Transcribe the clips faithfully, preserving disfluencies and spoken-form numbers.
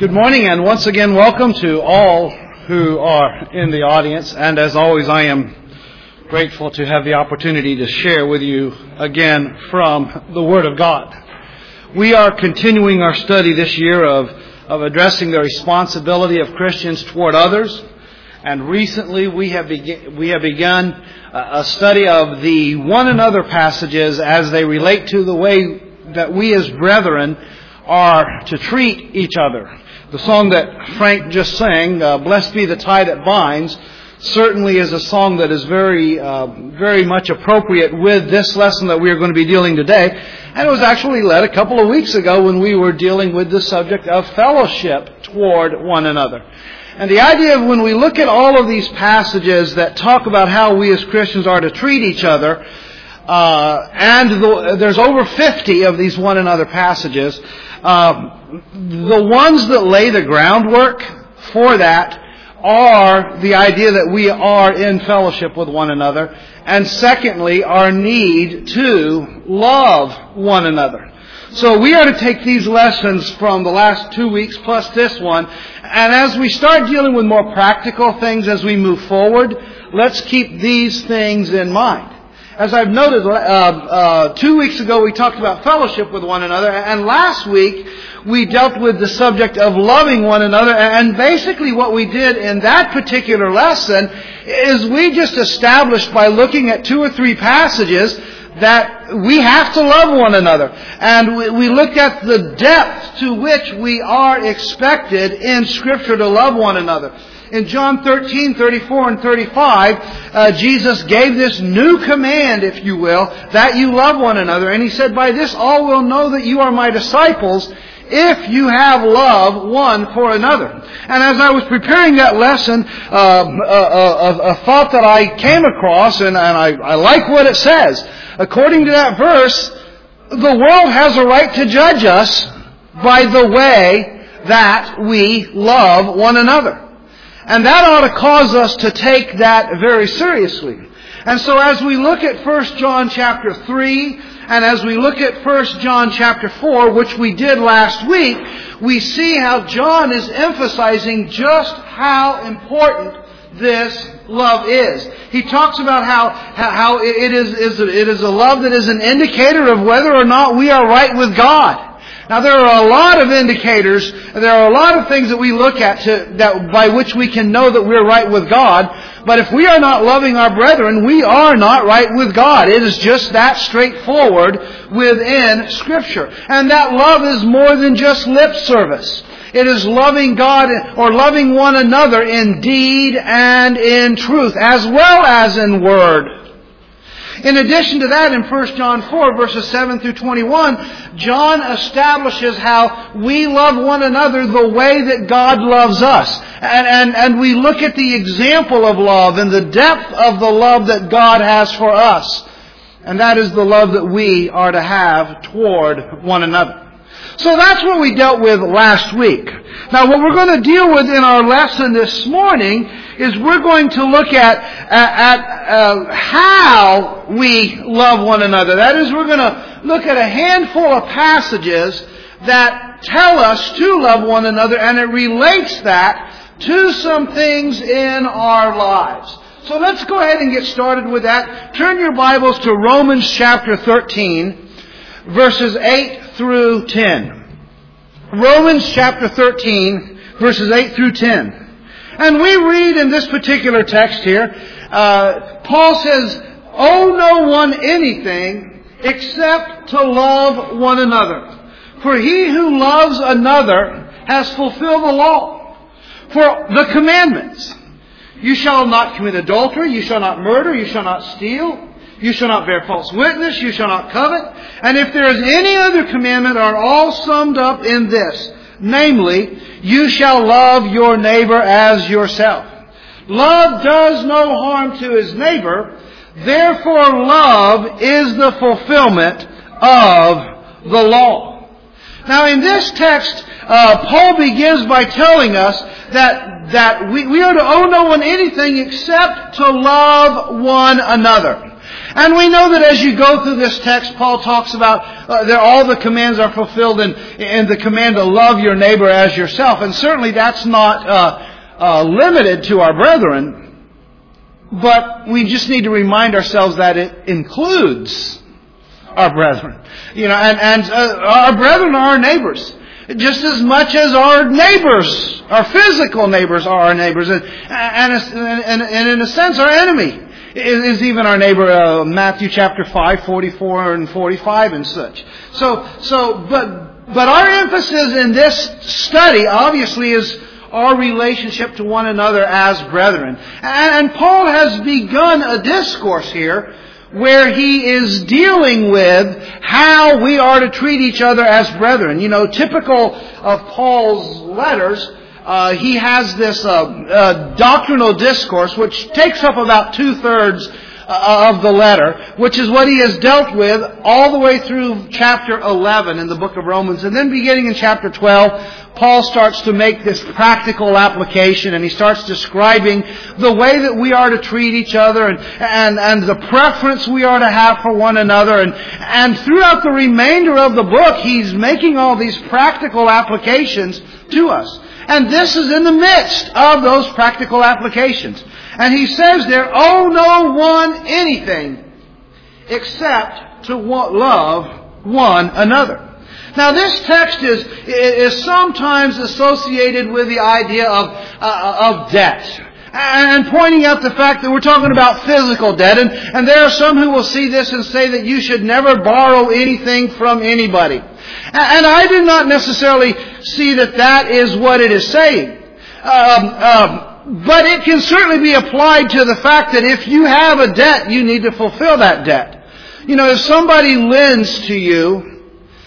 Good morning, and once again, welcome to all who are in the audience. And as always, I am grateful to have the opportunity to share with you again from the Word of God. We are continuing our study this year of, of addressing the responsibility of Christians toward others. And recently we have, be- we have begun a study of the one another passages as they relate to the way that we as brethren are to treat each other. The song that Frank just sang, uh, Blessed Be the Tie That Binds, certainly is a song that is very, uh, very much appropriate with this lesson that we are going to be dealing today. And it was actually led a couple of weeks ago when we were dealing with the subject of fellowship toward one another. And the idea of when we look at all of these passages that talk about how we as Christians are to treat each other, uh, and the, there's over fifty of these one another passages, uh, the ones that lay the groundwork for that are the idea that we are in fellowship with one another, and secondly, our need to love one another. So we are to take these lessons from the last two weeks plus this one, and as we start dealing with more practical things as we move forward, let's keep these things in mind. As I've noted, uh, uh, two weeks ago we talked about fellowship with one another, and last week we dealt with the subject of loving one another, and basically what we did in that particular lesson is we just established by looking at two or three passages that we have to love one another. And we, we looked at the depth to which we are expected in Scripture to love one another. In John thirteen, thirty-four and thirty-five, uh, Jesus gave this new command, if you will, that you love one another. And He said, by this all will know that you are my disciples, if you have love one for another. And as I was preparing that lesson, uh, a, a, a thought that I came across, and, and I, I like what it says. According to that verse, the world has a right to judge us by the way that we love one another. And that ought to cause us to take that very seriously. And so as we look at First John chapter three, and as we look at First John chapter four, which we did last week, we see how John is emphasizing just how important this love is. He talks about how how it is, is it is a love that is an indicator of whether or not we are right with God. Now there are a lot of indicators, there are a lot of things that we look at to, that by which we can know that we're right with God. But if we are not loving our brethren, we are not right with God. It is just that straightforward within Scripture. And that love is more than just lip service. It is loving God or loving one another in deed and in truth, as well as in word. In addition to that, in First John four, verses seven through twenty-one, John establishes how we love one another the way that God loves us. And, and, and we look at the example of love and the depth of the love that God has for us. And that is the love that we are to have toward one another. So that's what we dealt with last week. Now what we're going to deal with in our lesson this morning is we're going to look at, at, at uh, how we love one another. That is, we're going to look at a handful of passages that tell us to love one another, and it relates that to some things in our lives. So let's go ahead and get started with that. Turn your Bibles to Romans chapter thirteen, verses eight through ten. Romans chapter thirteen, verses eight through ten. And we read in this particular text here, uh, Paul says, owe no one anything except to love one another. For he who loves another has fulfilled the law. For the commandments, you shall not commit adultery, you shall not murder, you shall not steal, you shall not bear false witness, you shall not covet. And if there is any other commandment, are all summed up in this, namely, you shall love your neighbor as yourself. Love does no harm to his neighbor, therefore love is the fulfillment of the law. Now in this text, uh, Paul begins by telling us that, that we, we are to owe no one anything except to love one another. And we know that as you go through this text, Paul talks about uh, that all the commands are fulfilled in, in the command to love your neighbor as yourself. And certainly that's not uh, uh, limited to our brethren, but we just need to remind ourselves that it includes our brethren. You know, and, and uh, our brethren are our neighbors, just as much as our neighbors, our physical neighbors are our neighbors. And, and, and, and in a sense, our enemy is even our neighbor. Uh, Matthew chapter five, forty-four and forty-five and such. So, so, but, but our emphasis in this study obviously is our relationship to one another as brethren. And, and Paul has begun a discourse here where he is dealing with how we are to treat each other as brethren. You know, typical of Paul's letters, uh, he has this uh, uh, doctrinal discourse which takes up about two-thirds uh, of the letter, which is what he has dealt with all the way through chapter eleven in the book of Romans. And then beginning in chapter twelve, Paul starts to make this practical application, and he starts describing the way that we are to treat each other and, and, and the preference we are to have for one another. And, and throughout the remainder of the book, he's making all these practical applications to us. And this is in the midst of those practical applications. And he says there, owe no one anything except to love one another. Now this text is, is sometimes associated with the idea of, uh, of debt. And pointing out the fact that we're talking about physical debt. And, and there are some who will see this and say that you should never borrow anything from anybody. And I do not necessarily see that that is what it is saying. Um, um, but it can certainly be applied to the fact that if you have a debt, you need to fulfill that debt. You know, if somebody lends to you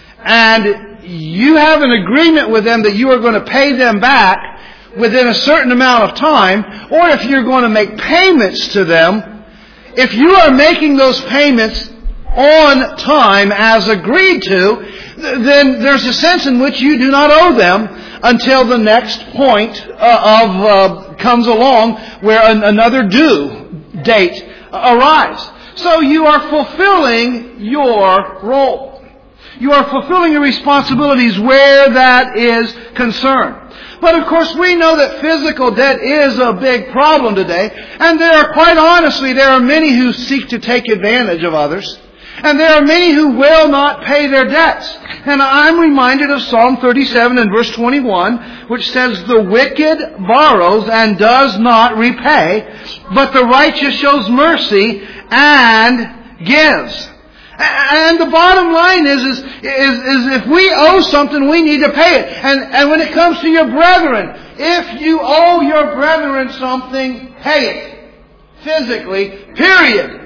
and you have an agreement with them that you are going to pay them back within a certain amount of time, or if you're going to make payments to them, if you are making those payments on time as agreed to, then there's a sense in which you do not owe them until the next point uh, of uh, comes along where an, another due date arrives. So you are fulfilling your role. You are fulfilling your responsibilities where that is concerned. But of course we know that physical debt is a big problem today. And there are, quite honestly, there are many who seek to take advantage of others. And there are many who will not pay their debts. And I'm reminded of Psalm thirty-seven and verse twenty-one, which says, the wicked borrows and does not repay, but the righteous shows mercy and gives. And the bottom line is, is, is, is if we owe something, we need to pay it. And, and when it comes to your brethren, if you owe your brethren something, pay it. Physically, period.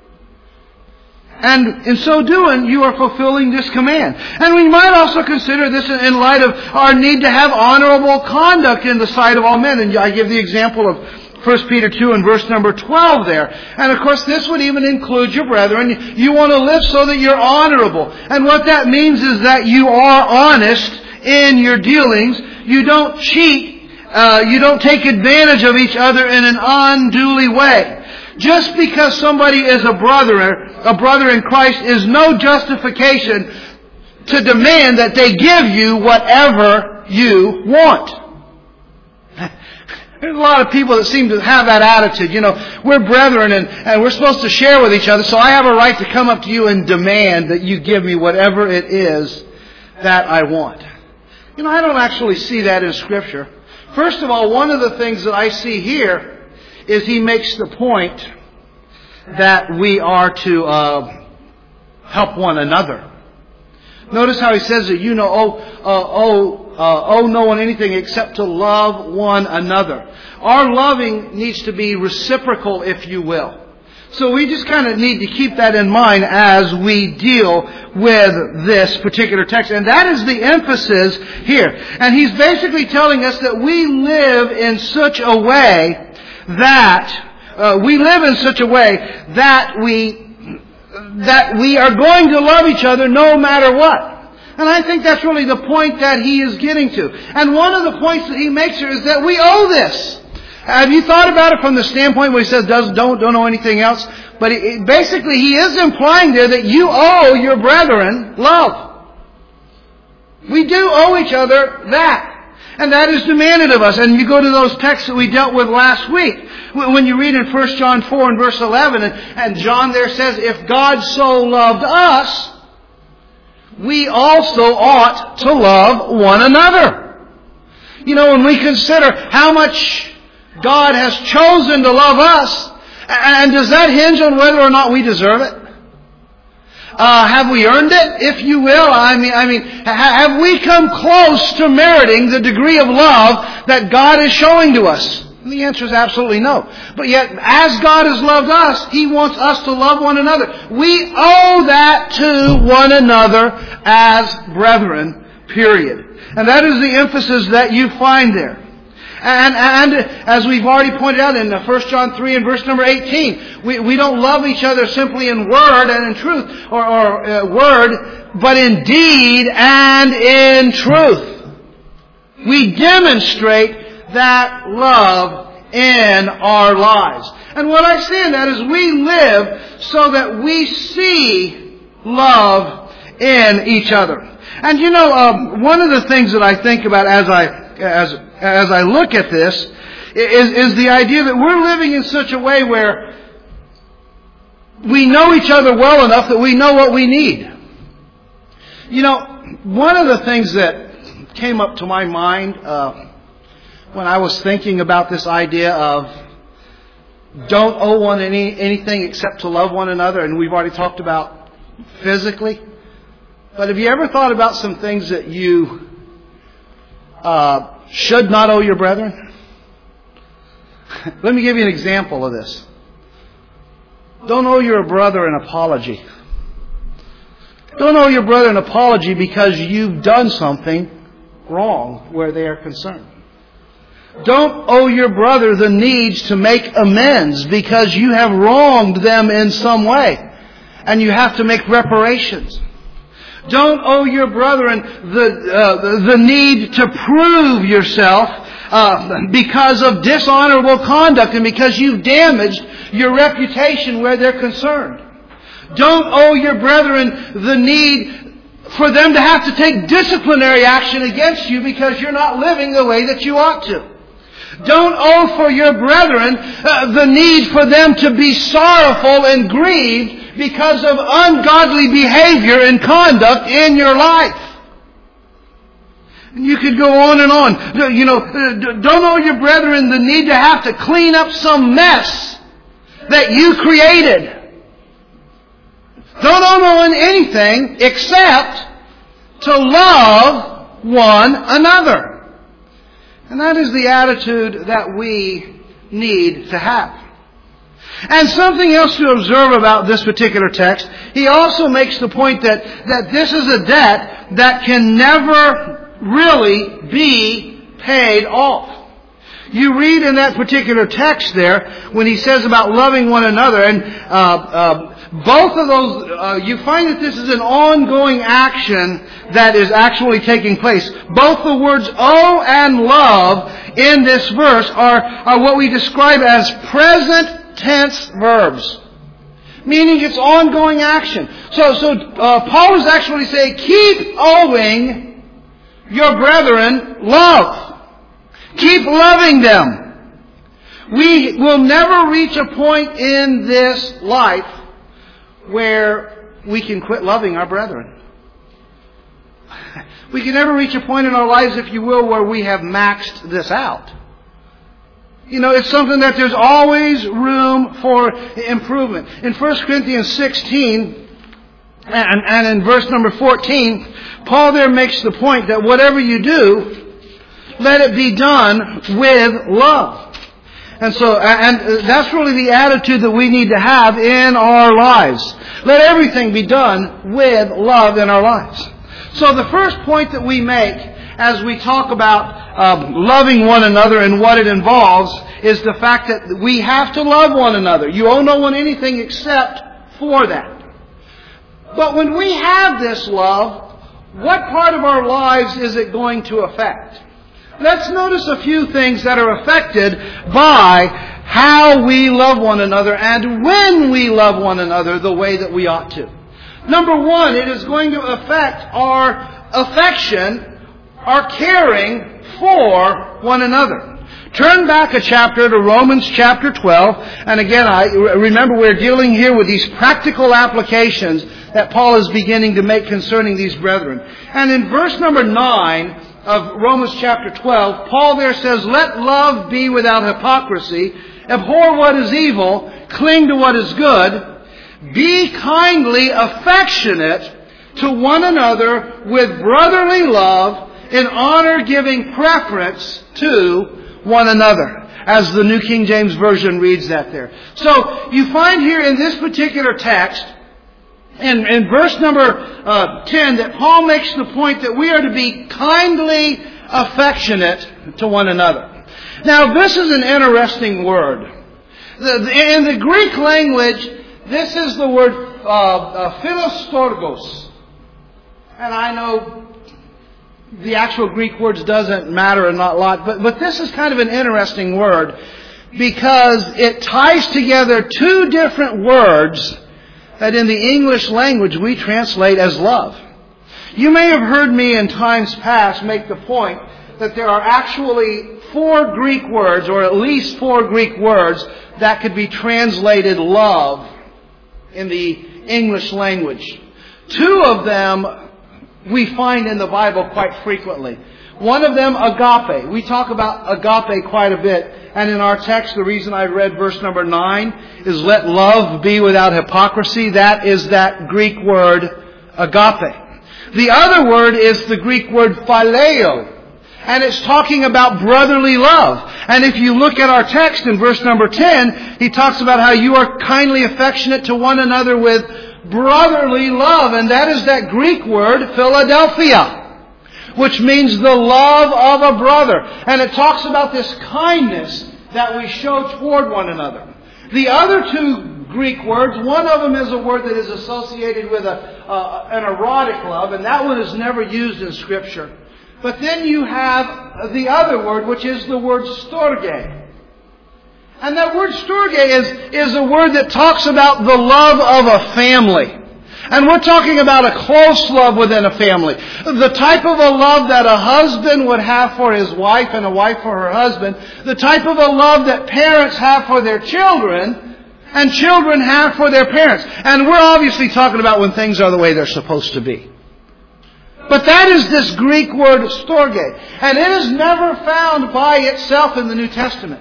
And in so doing, you are fulfilling this command. And we might also consider this in light of our need to have honorable conduct in the sight of all men. And I give the example of First Peter two and verse number twelve there. And of course this would even include your brethren. You want to live so that you're honorable. And what that means is that you are honest in your dealings. You don't cheat. Uh, you don't take advantage of each other in an unduly way. Just because somebody is a brother, a brother in Christ is no justification to demand that they give you whatever you want. There's a lot of people that seem to have that attitude. You know, we're brethren and, and we're supposed to share with each other, so I have a right to come up to you and demand that you give me whatever it is that I want. You know, I don't actually see that in Scripture. First of all, one of the things that I see here is he makes the point that we are to uh, help one another. Notice how he says that you know, oh, uh, oh, uh, owe no one anything except to love one another. Our loving needs to be reciprocal, if you will. So we just kind of need to keep that in mind as we deal with this particular text. And that is the emphasis here. And he's basically telling us that we live in such a way that uh, we live in such a way that we that we are going to love each other no matter what. And I think that's really the point that he is getting to. And one of the points that he makes here is that we owe this. Have you thought about it from the standpoint where he says, Does, don't, don't know anything else? But it, it, basically he is implying there that you owe your brethren love. We do owe each other that. And that is demanded of us. And you go to those texts that we dealt with last week. When you read in First John four and verse eleven, and, and John there says, if God so loved us, we also ought to love one another. You know, when we consider how much God has chosen to love us, and does that hinge on whether or not we deserve it? Uh, have we earned it, if you will? I mean, I mean, have we come close to meriting the degree of love that God is showing to us? And the answer is absolutely no. But yet, as God has loved us, He wants us to love one another. We owe that to one another as brethren, period. And that is the emphasis that you find there. And, and as we've already pointed out in First John three and verse number eighteen, we, we don't love each other simply in word and in truth, or, or uh, word, but in deed and in truth. We demonstrate that love in our lives. And what I say in that is we live so that we see love in each other. And you know, um, one of the things that I think about as I as as I look at this is, is the idea that we're living in such a way where we know each other well enough that we know what we need. You know, one of the things that came up to my mind uh, when I was thinking about this idea of don't owe one any, anything except to love one another, and we've already talked about physically. But have you ever thought about some things that you uh, should not owe your brethren? Let me give you an example of this. Don't owe your brother an apology. Don't owe your brother an apology because you've done something wrong where they are concerned. Don't owe your brother the need to make amends because you have wronged them in some way and you have to make reparations. Don't owe your brethren the, uh, the need to prove yourself uh, because of dishonorable conduct and because you've damaged your reputation where they're concerned. Don't owe your brethren the need for them to have to take disciplinary action against you because you're not living the way that you ought to. Don't owe for your brethren uh, the need for them to be sorrowful and grieved because of ungodly behavior and conduct in your life. And you could go on and on. You know, don't owe your brethren the need to have to clean up some mess that you created. Don't owe no one anything except to love one another. And that is the attitude that we need to have. And something else to observe about this particular text, he also makes the point that, that this is a debt that can never really be paid off. You read in that particular text there, when he says about loving one another, and uh, uh, both of those, uh, you find that this is an ongoing action that is actually taking place. Both the words owe and love in this verse are, are what we describe as present tense verbs, meaning it's ongoing action. So, so uh, Paul is actually saying, keep owing your brethren love. Keep loving them. We will never reach a point in this life where we can quit loving our brethren. We can never reach a point in our lives, if you will, where we have maxed this out. You know, it's something that there's always room for improvement. In First Corinthians sixteen and, and in verse number fourteen, Paul there makes the point that whatever you do, let it be done with love. And so, and that's really the attitude that we need to have in our lives. Let everything be done with love in our lives. So the first point that we make as we talk about um, loving one another and what it involves is the fact that we have to love one another. You owe no one anything except for that. But when we have this love, what part of our lives is it going to affect? let's notice a few things that are affected by how we love one another and when we love one another the way that we ought to. Number one, it is going to affect our affection, our caring for one another. Turn back a chapter to Romans chapter twelve. And again, I remember we're dealing here with these practical applications that Paul is beginning to make concerning these brethren. And in verse number nine of Romans chapter twelve, Paul there says, "Let love be without hypocrisy. Abhor what is evil. Cling to what is good. Be kindly affectionate to one another with brotherly love, in honor giving preference to one another," as the New King James Version reads that there. So you find here in this particular text, in, in verse number uh, ten, that Paul makes the point that we are to be kindly affectionate to one another. Now this is an interesting word. The, the, in the Greek language, this is the word uh, uh, philostorgos. And I know the actual Greek words doesn't matter a lot, but, but this is kind of an interesting word because it ties together two different words that in the English language we translate as love. You may have heard me in times past make the point that there are actually four Greek words, or at least four Greek words, that could be translated love in the English language. Two of them we find in the Bible quite frequently. One of them, agape. We talk about agape quite a bit. And in our text, the reason I read verse number nine is let love be without hypocrisy. That is that Greek word, agape. The other word is the Greek word phileo. And it's talking about brotherly love. And if you look at our text in verse number ten, he talks about how you are kindly affectionate to one another with brotherly love. And that is that Greek word, Philadelphia, which means the love of a brother. And it talks about this kindness that we show toward one another. The other two Greek words, one of them is a word that is associated with a, uh, an erotic love, and that one is never used in Scripture. But then you have the other word, which is the word storge. And that word storge is, is a word that talks about the love of a family. And we're talking about a close love within a family. The type of a love that a husband would have for his wife and a wife for her husband. The type of a love that parents have for their children and children have for their parents. And we're obviously talking about when things are the way they're supposed to be. But that is this Greek word storge. And it is never found by itself in the New Testament.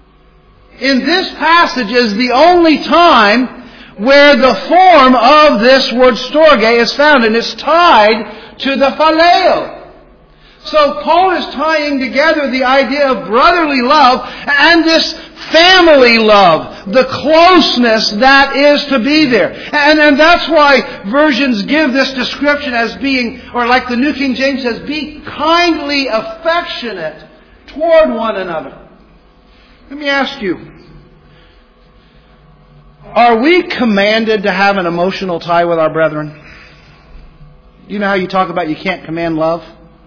In this passage is the only time where the form of this word storge is found. And it's tied to the phileo. So Paul is tying together the idea of brotherly love and this family love, the closeness that is to be there. And, and that's why versions give this description as being, or like the New King James says, be kindly affectionate toward one another. Let me ask you, are we commanded to have an emotional tie with our brethren? You know how you talk about you can't command love?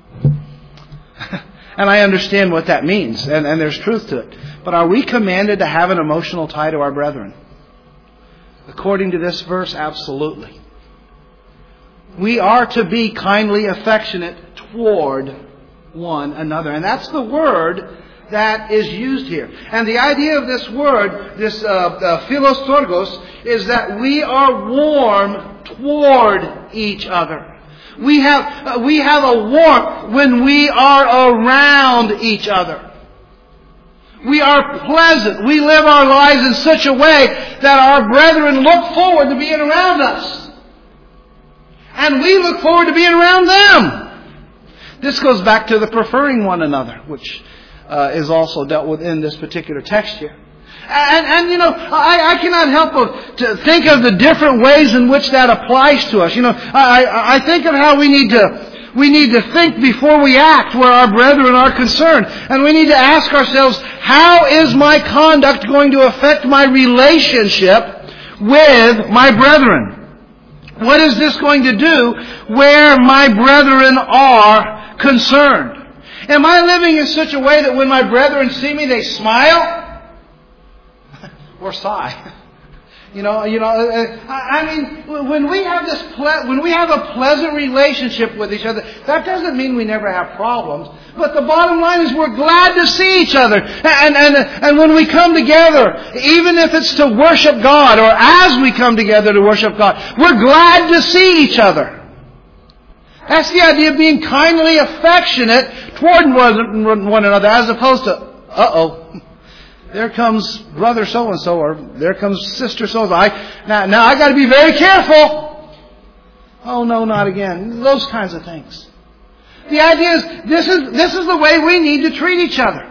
And I understand what that means, and, and there's truth to it. But are we commanded to have an emotional tie to our brethren? According to this verse, absolutely. We are to be kindly affectionate toward one another. And that's the word that is used here. And the idea of this word, this uh, uh, philostorgos, is that we are warm toward each other. We have, uh, we have a warmth when we are around each other. We are pleasant. We live our lives in such a way that our brethren look forward to being around us. And we look forward to being around them. This goes back to the preferring one another, which uh, is also dealt with in this particular text here. And, and you know, I, I cannot help but to think of the different ways in which that applies to us. You know, I, I think of how we need to we need to think before we act where our brethren are concerned. And we need to ask ourselves, how is my conduct going to affect my relationship with my brethren? What is this going to do where my brethren are concerned? Am I living in such a way that when my brethren see me, they smile? Or sigh? You know, you know. I mean, when we have this, ple- when we have a pleasant relationship with each other, that doesn't mean we never have problems. But the bottom line is, we're glad to see each other, and and and when we come together, even if it's to worship God, or as we come together to worship God, we're glad to see each other. That's the idea of being kindly affectionate toward one, one another, as opposed to, uh oh. There comes brother so-and-so, or there comes sister so-and-so. I, now, now I got to be very careful. Oh, no, not again. Those kinds of things. The idea is, this is, this is the way we need to treat each other.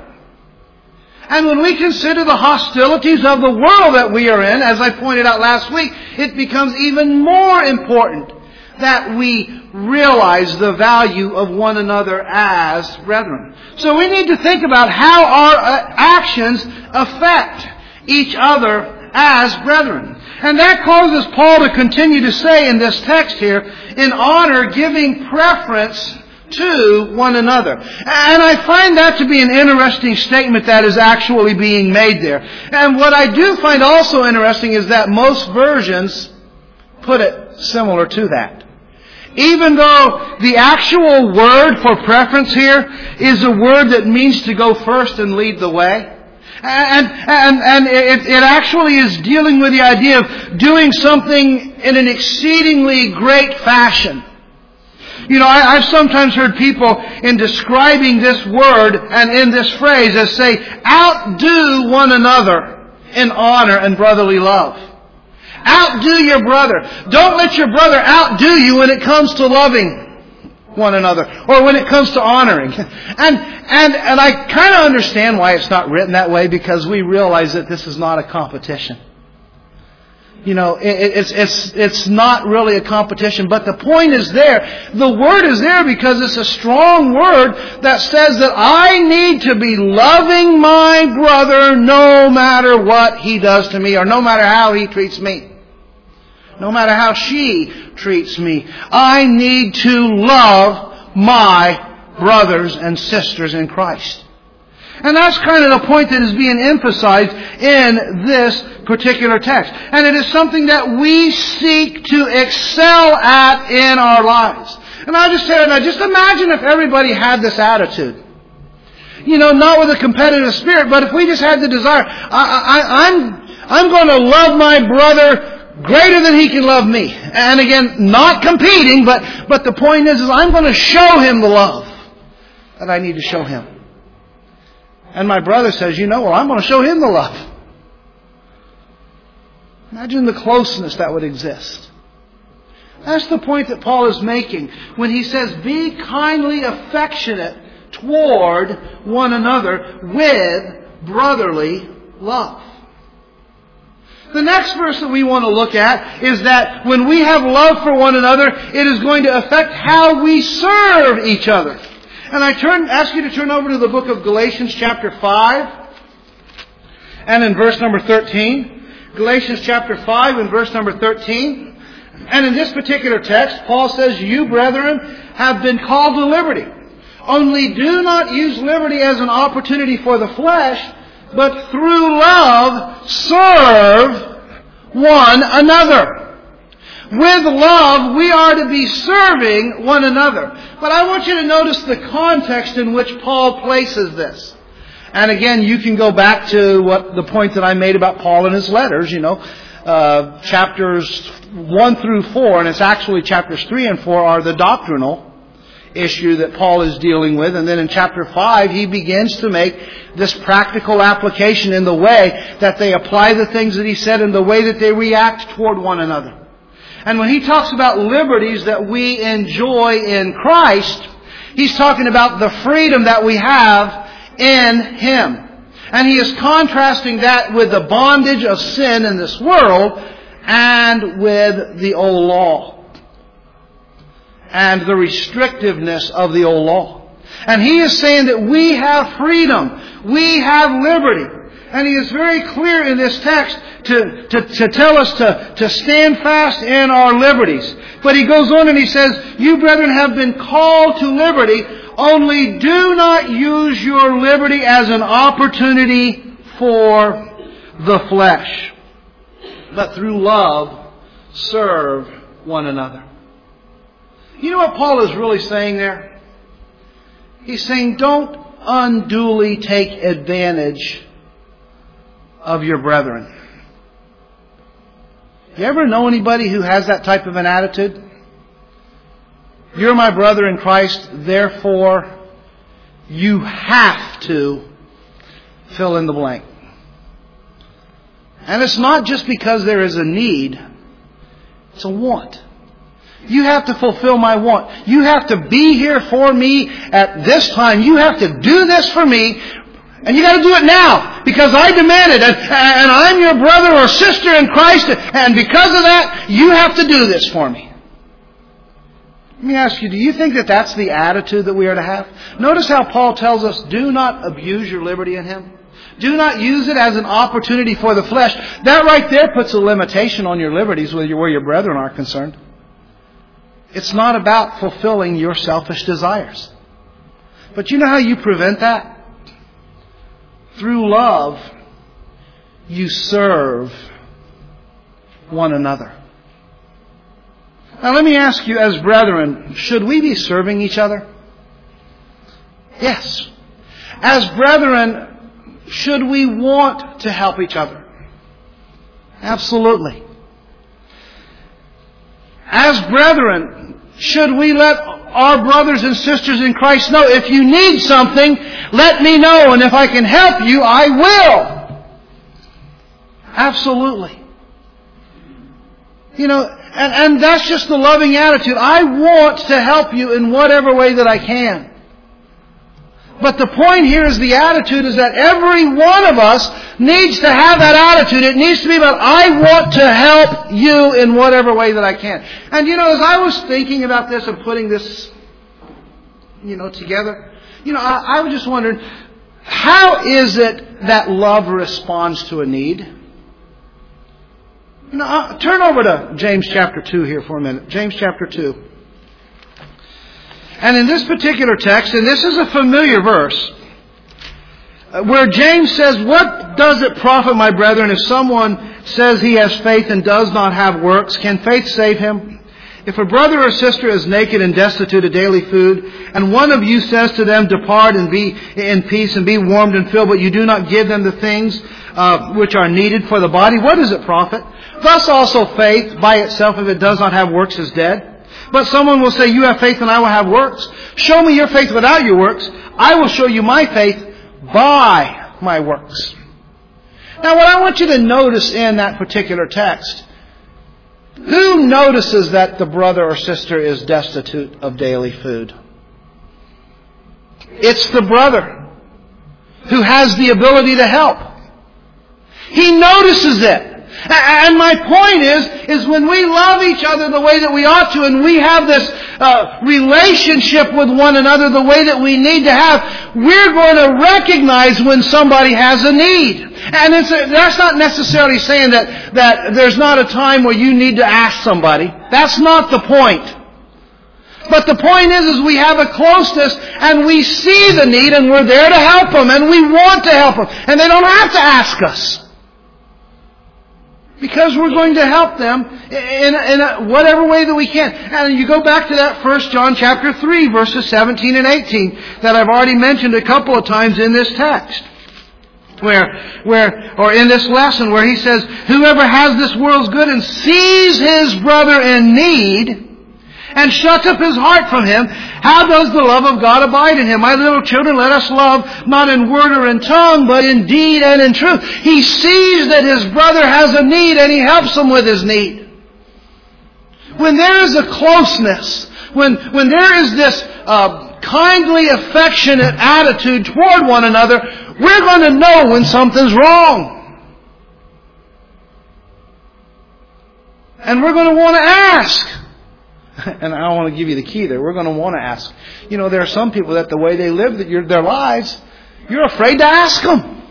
And when we consider the hostilities of the world that we are in, as I pointed out last week, it becomes even more important that we realize the value of one another as brethren. So we need to think about how our actions affect each other as brethren. And that causes Paul to continue to say in this text here, in honor, giving preference to one another. And I find that to be an interesting statement that is actually being made there. And what I do find also interesting is that most versions put it similar to that. Even though the actual word for preference here is a word that means to go first and lead the way. And, and, and it, it actually is dealing with the idea of doing something in an exceedingly great fashion. You know, I, I've sometimes heard people in describing this word and in this phrase as say, outdo one another in honor and brotherly love. Outdo your brother. Don't let your brother outdo you when it comes to loving one another, or when it comes to honoring. And and and I kind of understand why it's not written that way, because we realize that this is not a competition. You know, it, it's it's it's not really a competition, but the point is there. The word is there because it's a strong word that says that I need to be loving my brother no matter what he does to me, or no matter how he treats me. No matter how she treats me. I need to love my brothers and sisters in Christ. And that's kind of the point that is being emphasized in this particular text. And it is something that we seek to excel at in our lives. And I just said, now just imagine if everybody had this attitude. You know, not with a competitive spirit, but if we just had the desire, I, I, I'm, I'm going to love my brother greater than he can love me. And again, not competing, but, but the point is, is I'm going to show him the love that I need to show him. And my brother says, you know, well, I'm going to show him the love. Imagine the closeness that would exist. That's the point that Paul is making when he says, be kindly affectionate toward one another with brotherly love. The next verse that we want to look at is that when we have love for one another, it is going to affect how we serve each other. And I turn, ask you to turn over to the book of Galatians chapter five, and in verse number thirteen. Galatians chapter five and verse number thirteen. And in this particular text, Paul says, you, brethren, have been called to liberty. Only do not use liberty as an opportunity for the flesh, but through love serve one another. With love, we are to be serving one another. But I want you to notice the context in which Paul places this. And again, you can go back to what the point that I made about Paul and his letters, you know, uh, chapters one through four, and it's actually chapters three and four are the doctrinal issue that Paul is dealing with. And then in chapter five, he begins to make this practical application in the way that they apply the things that he said and the way that they react toward one another. And when he talks about liberties that we enjoy in Christ, he's talking about the freedom that we have in Him. And he is contrasting that with the bondage of sin in this world and with the old law. And the restrictiveness of the old law. And he is saying that we have freedom. We have liberty. And he is very clear in this text to, to, to tell us to, to stand fast in our liberties. But he goes on and he says, you brethren have been called to liberty. Only do not use your liberty as an opportunity for the flesh, but through love serve one another. You know what Paul is really saying there? He's saying don't unduly take advantage of your brethren. You ever know anybody who has that type of an attitude? You're my brother in Christ, therefore you have to fill in the blank. And it's not just because there is a need, it's a want. You have to fulfill my want. You have to be here for me at this time. You have to do this for me. And you got to do it now because I demand it. And, and I'm your brother or sister in Christ. And because of that, you have to do this for me. Let me ask you, do you think that that's the attitude that we are to have? Notice how Paul tells us, do not abuse your liberty in Him. Do not use it as an opportunity for the flesh. That right there puts a limitation on your liberties where your brethren are concerned. It's not about fulfilling your selfish desires. But you know how you prevent that? Through love, you serve one another. Now let me ask you, as brethren, should we be serving each other? Yes. As brethren, should we want to help each other? Absolutely. As brethren, should we let our brothers and sisters in Christ know, if you need something, let me know, and if I can help you, I will. Absolutely. You know, and, and that's just the loving attitude. I want to help you in whatever way that I can. But the point here is the attitude is that every one of us needs to have that attitude. It needs to be about, I want to help you in whatever way that I can. And you know, as I was thinking about this and putting this, you know, together, you know, I, I was just wondering, how is it that love responds to a need? You know, uh, turn over to James chapter two here for a minute. James chapter two. And in this particular text, and this is a familiar verse, where James says, what does it profit, my brethren, if someone says he has faith and does not have works? Can faith save him? If a brother or sister is naked and destitute of daily food, and one of you says to them, depart and be in peace and be warmed and filled, but you do not give them the things uh, which are needed for the body, what does it profit? Thus also faith by itself, if it does not have works, is dead. But someone will say, you have faith and I will have works. Show me your faith without your works. I will show you my faith by my works. Now what I want you to notice in that particular text, who notices that the brother or sister is destitute of daily food? It's the brother who has the ability to help. He notices it. And my point is, is when we love each other the way that we ought to, and we have this uh, relationship with one another the way that we need to have, we're going to recognize when somebody has a need. And it's a, that's not necessarily saying that, that there's not a time where you need to ask somebody. That's not the point. But the point is, is we have a closeness and we see the need and we're there to help them and we want to help them. And they don't have to ask us. Because we're going to help them in, in a, whatever way that we can. And you go back to that First John chapter three, verses seventeen and eighteen, that I've already mentioned a couple of times in this text. Where, where, or in this lesson, where he says, whoever has this world's good and sees his brother in need, and shuts up his heart from him, how does the love of God abide in him? My little children, let us love not in word or in tongue, but in deed and in truth. He sees that his brother has a need and he helps him with his need. When there is a closeness, when, when there is this uh, kindly, affectionate attitude toward one another, we're going to know when something's wrong. And we're going to want to ask. And I want to give you the key there. We're going to want to ask. You know, there are some people that the way they live their lives, you're afraid to ask them.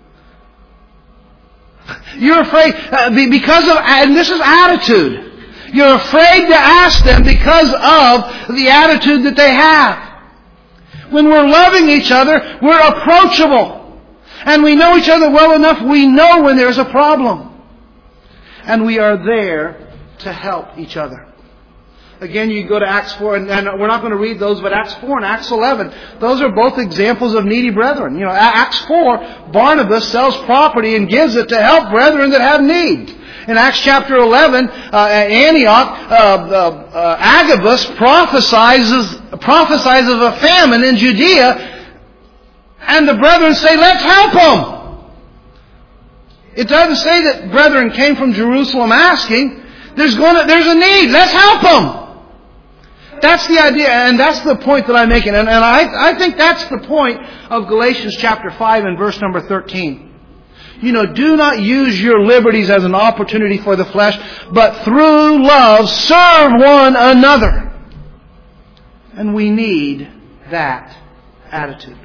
You're afraid, uh, because of, and this is attitude. You're afraid to ask them because of the attitude that they have. When we're loving each other, we're approachable. And we know each other well enough, we know when there's a problem. And we are there to help each other. Again, you go to Acts four, and, and we're not going to read those, but Acts four and Acts eleven, those are both examples of needy brethren. You know, Acts four, Barnabas sells property and gives it to help brethren that have need. In Acts chapter eleven, uh, at Antioch, uh, uh, uh, Agabus prophesies, prophesies of a famine in Judea, and the brethren say, let's help them. It doesn't say that brethren came from Jerusalem asking. There's going to, there's a need. Let's help them. That's the idea, and that's the point that I'm making. And, and I, I think that's the point of Galatians chapter five and verse number thirteen. You know, do not use your liberties as an opportunity for the flesh, but through love serve one another. And we need that attitude.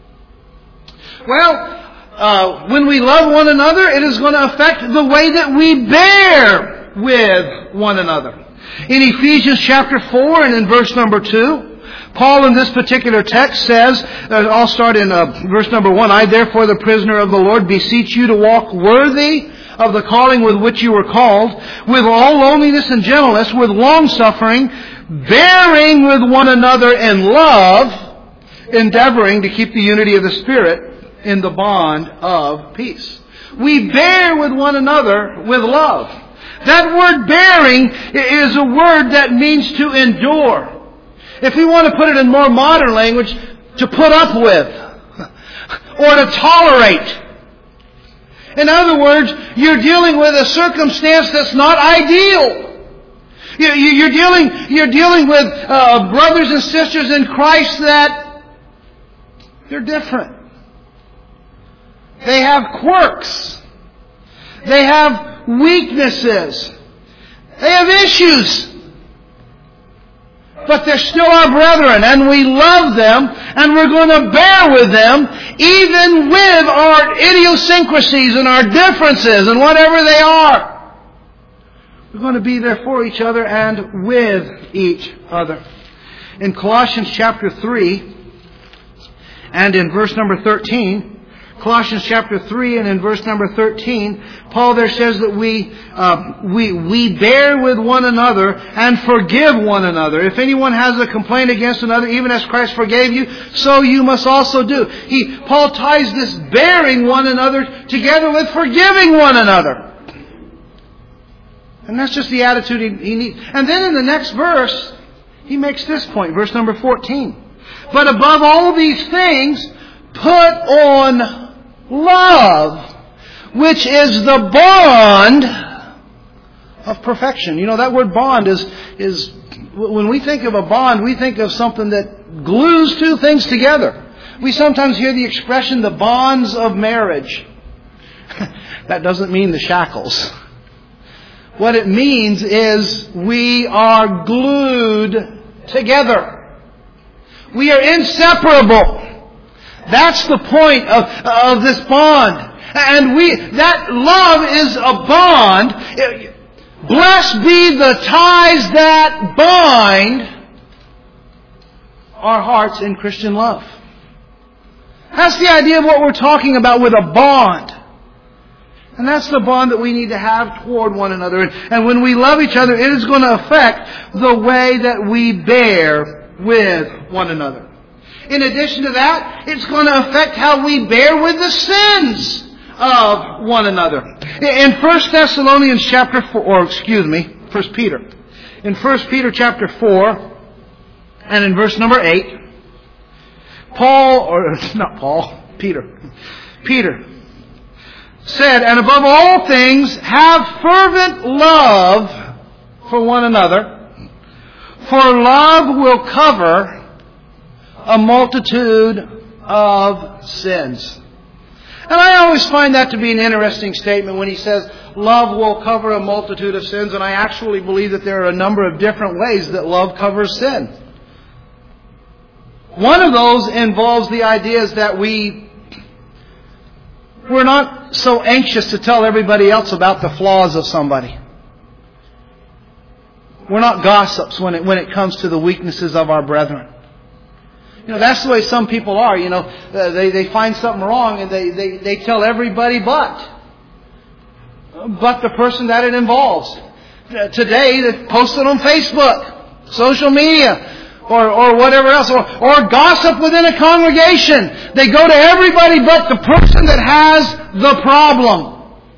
Well, uh, when we love one another, it is going to affect the way that we bear with one another. In Ephesians chapter four and in verse number two, Paul in this particular text says, I'll start in uh, verse number one, I therefore the prisoner of the Lord beseech you to walk worthy of the calling with which you were called, with all loneliness and gentleness, with long suffering, bearing with one another in love, endeavoring to keep the unity of the Spirit in the bond of peace. We bear with one another with love. That word bearing is a word that means to endure. If we want to put it in more modern language, to put up with or to tolerate. In other words, you're dealing with a circumstance that's not ideal. You're dealing, you're dealing with uh, brothers and sisters in Christ that they're different. They have quirks. They have weaknesses. They have issues. But they're still our brethren, and we love them, and we're going to bear with them, even with our idiosyncrasies and our differences and whatever they are. We're going to be there for each other and with each other. In Colossians chapter three, and in verse number thirteen, Colossians chapter three and in verse number thirteen, Paul there says that we, uh, we, we bear with one another and forgive one another. If anyone has a complaint against another, even as Christ forgave you, so you must also do. He, Paul ties this bearing one another together with forgiving one another. And that's just the attitude he, he needs. And then in the next verse, he makes this point, verse number fourteen. But above all these things, put on love, which is the bond of perfection. You know, that word bond is, is, when we think of a bond, we think of something that glues two things together. We sometimes hear the expression, the bonds of marriage. That doesn't mean the shackles. What it means is we are glued together. We are inseparable. That's the point of, of this bond. And we, that love is a bond. Blessed be the ties that bind our hearts in Christian love. That's the idea of what we're talking about with a bond. And that's the bond that we need to have toward one another. And, and when we love each other, it is going to affect the way that we bear with one another. In addition to that, it's going to affect how we bear with the sins of one another. In First Thessalonians chapter four, or excuse me, First Peter. In First Peter chapter four, and in verse number eight, Paul, or not Paul, Peter, Peter said, and above all things, have fervent love for one another, for love will cover a multitude of sins. And I always find that to be an interesting statement when he says, love will cover a multitude of sins. And I actually believe that there are a number of different ways that love covers sin. One of those involves the ideas that we, we're not so anxious to tell everybody else about the flaws of somebody. We're not gossips when it, when it comes to the weaknesses of our brethren. You know, that's the way some people are. You know, uh, they, they find something wrong and they, they, they tell everybody but. But the person that it involves. Uh, today, they post it on Facebook, social media, or, or whatever else, or, or gossip within a congregation. They go to everybody but the person that has the problem.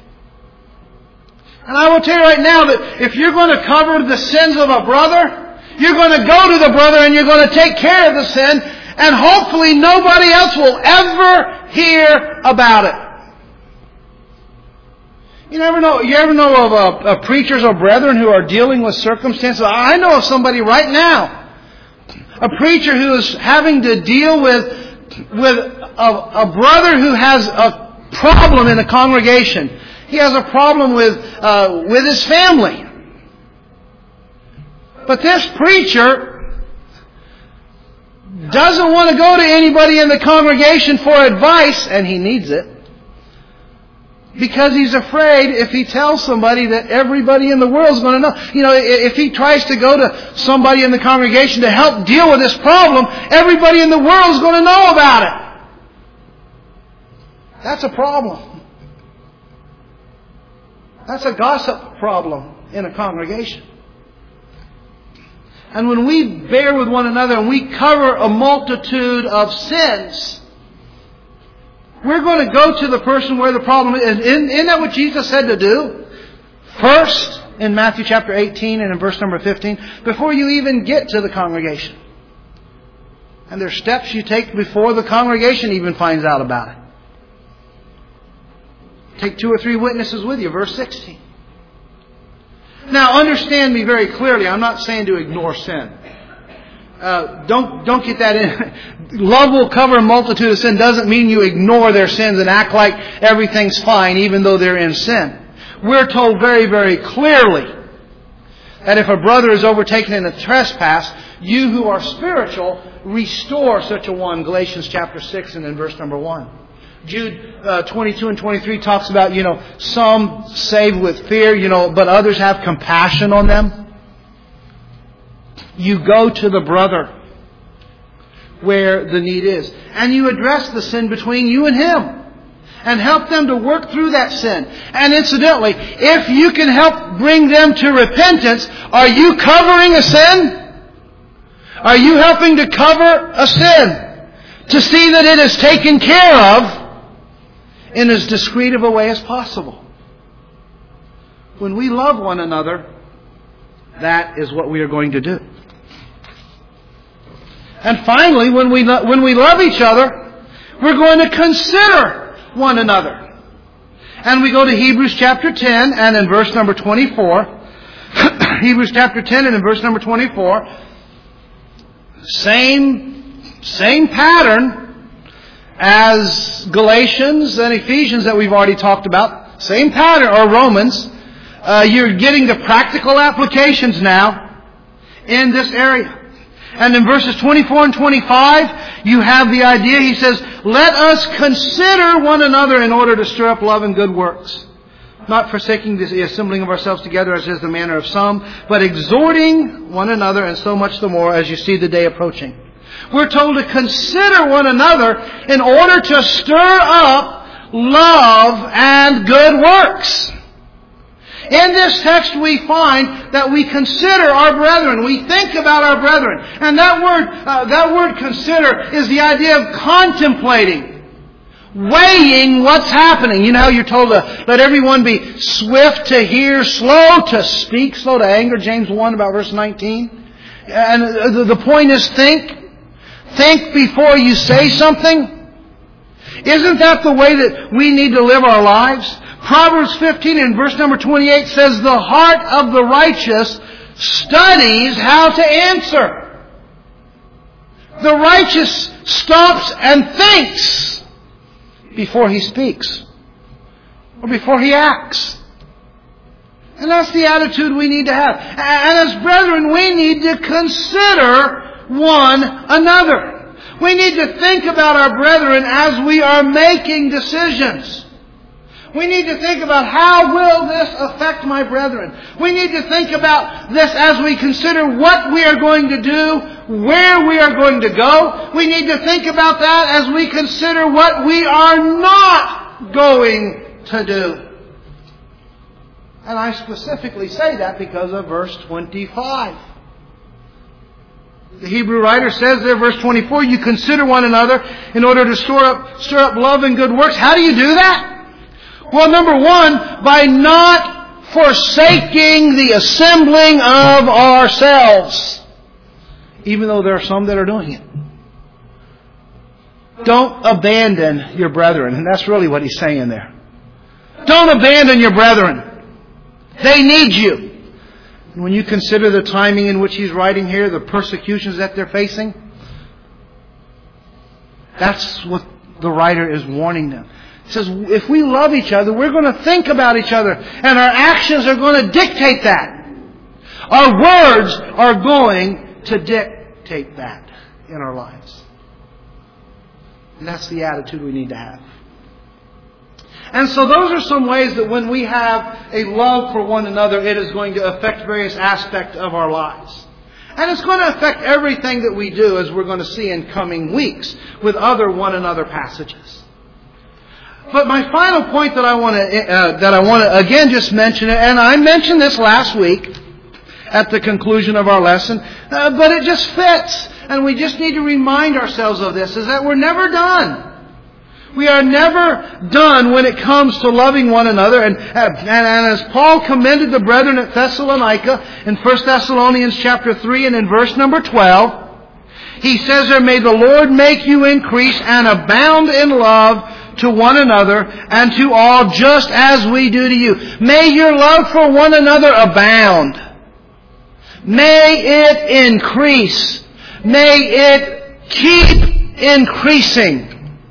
And I will tell you right now that if you're going to cover the sins of a brother, you're going to go to the brother and you're going to take care of the sin, and hopefully nobody else will ever hear about it. You never know. You ever know of uh, uh, preachers or brethren who are dealing with circumstances? I know of somebody right now, a preacher who is having to deal with with a, a brother who has a problem in the congregation. He has a problem with uh, with his family. But this preacher doesn't want to go to anybody in the congregation for advice, and he needs it. Because he's afraid if he tells somebody that everybody in the world is going to know. You know, if he tries to go to somebody in the congregation to help deal with this problem, everybody in the world is going to know about it. That's a problem. That's a gossip problem in a congregation. And when we bear with one another and we cover a multitude of sins, we're going to go to the person where the problem is. Isn't, isn't that what Jesus said to do? First, in Matthew chapter eighteen and in verse number fifteen, before you even get to the congregation. And there's steps you take before the congregation even finds out about it. Take two or three witnesses with you, verse sixteen. Now, understand me very clearly. I'm not saying to ignore sin. Uh, don't don't get that in. Love will cover a multitude of sin doesn't mean you ignore their sins and act like everything's fine even though they're in sin. We're told very, very clearly that if a brother is overtaken in a trespass, you who are spiritual, restore such a one. Galatians chapter six and in verse number one. Jude uh, twenty-two and twenty-three talks about, you know, some save with fear, you know, but others have compassion on them. You go to the brother where the need is. And you address the sin between you and him. And help them to work through that sin. And incidentally, if you can help bring them to repentance, are you covering a sin? Are you helping to cover a sin? To see that it is taken care of in as discreet of a way as possible. When we love one another, that is what we are going to do. And finally, when we lo- when we love each other, we're going to consider one another. And we go to Hebrews chapter ten and in verse number twenty-four. Hebrews chapter ten and in verse number twenty-four. Same, same pattern as Galatians and Ephesians that we've already talked about. Same pattern, or Romans. Uh, you're getting the practical applications now in this area. And in verses twenty-four and twenty-five, you have the idea. He says, let us consider one another in order to stir up love and good works. Not forsaking the assembling of ourselves together as is the manner of some, but exhorting one another, and so much the more as you see the day approaching. We're told to consider one another in order to stir up love and good works. In this text we find that we consider our brethren. We think about our brethren. And that word, uh, that word consider is the idea of contemplating. Weighing what's happening. You know how you're told to let everyone be swift to hear, slow to speak, slow to anger. James one about verse nineteen. And the point is think. Think before you say something. Isn't that the way that we need to live our lives? Proverbs fifteen and verse number twenty-eight says, the heart of the righteous studies how to answer. The righteous stops and thinks before he speaks or before he acts. And that's the attitude we need to have. And as brethren, we need to consider one another. We need to think about our brethren as we are making decisions. We need to think about how will this affect my brethren. We need to think about this as we consider what we are going to do, where we are going to go. We need to think about that as we consider what we are not going to do. And I specifically say that because of verse twenty-five. The Hebrew writer says there, verse twenty-four, you consider one another in order to store up, stir up love and good works. How do you do that? Well, number one, by not forsaking the assembling of ourselves. Even though there are some that are doing it. Don't abandon your brethren. And that's really what he's saying there. Don't abandon your brethren. They need you. And when you consider the timing in which he's writing here, the persecutions that they're facing, that's what the writer is warning them. He says, if we love each other, we're going to think about each other. And our actions are going to dictate that. Our words are going to dictate that in our lives. And that's the attitude we need to have. And so those are some ways that when we have a love for one another, it is going to affect various aspects of our lives. And it's going to affect everything that we do, as we're going to see in coming weeks with other one another passages. But my final point that I want to uh, that I want to again just mention, and I mentioned this last week at the conclusion of our lesson, uh, but it just fits, and we just need to remind ourselves of this: is that we're never done. We are never done when it comes to loving one another. And, and, and as Paul commended the brethren at Thessalonica in First Thessalonians chapter three and in verse number twelve, he says there, may the Lord make you increase and abound in love to one another and to all, just as we do to you. May your love for one another abound. May it increase. May it keep increasing.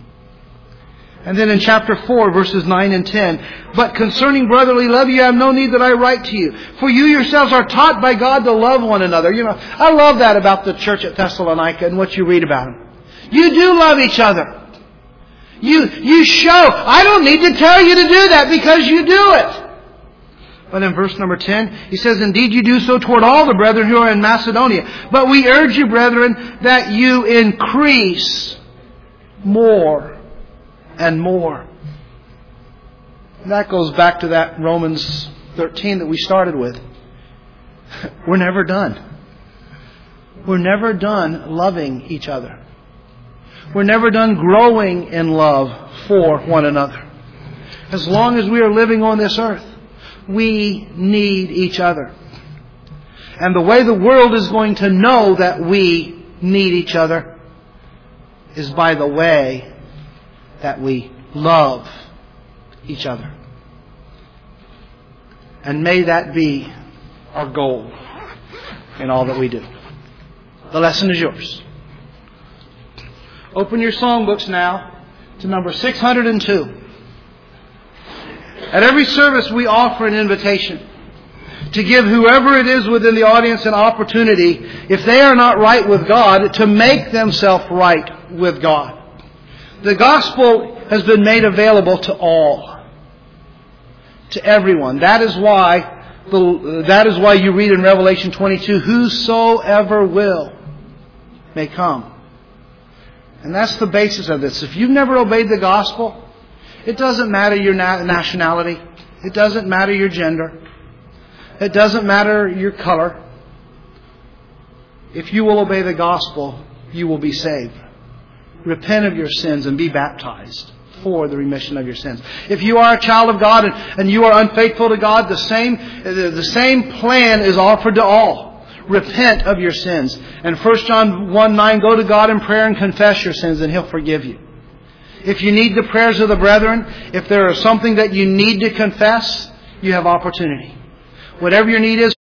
And then in chapter four, verses nine and ten, but concerning brotherly love, you have no need that I write to you. For you yourselves are taught by God to love one another. You know, I love that about the church at Thessalonica and what you read about them. You do love each other. You, you show. I don't need to tell you to do that because you do it. But in verse number ten, he says, indeed you do so toward all the brethren who are in Macedonia. But we urge you, brethren, that you increase more and more. And that goes back to that Romans thirteen that we started with. We're never done. We're never done loving each other. We're never done growing in love for one another. As long as we are living on this earth, we need each other. And the way the world is going to know that we need each other is by the way that we love each other. And may that be our goal in all that we do. The lesson is yours. Open your songbooks now to number six hundred two. At every service we offer an invitation to give whoever it is within the audience an opportunity, if they are not right with God, to make themselves right with God. The gospel has been made available to all, to everyone. That is why the, that is why you read in Revelation twenty-two, whosoever will may come. And that's the basis of this. If you've never obeyed the gospel, it doesn't matter your nationality. It doesn't matter your gender. It doesn't matter your color. If you will obey the gospel, you will be saved. Repent of your sins and be baptized for the remission of your sins. If you are a child of God and, and you are unfaithful to God, the same, the, the same plan is offered to all. Repent of your sins. And First John one nine, go to God in prayer and confess your sins and He'll forgive you. If you need the prayers of the brethren, if there is something that you need to confess, you have opportunity. Whatever your need is,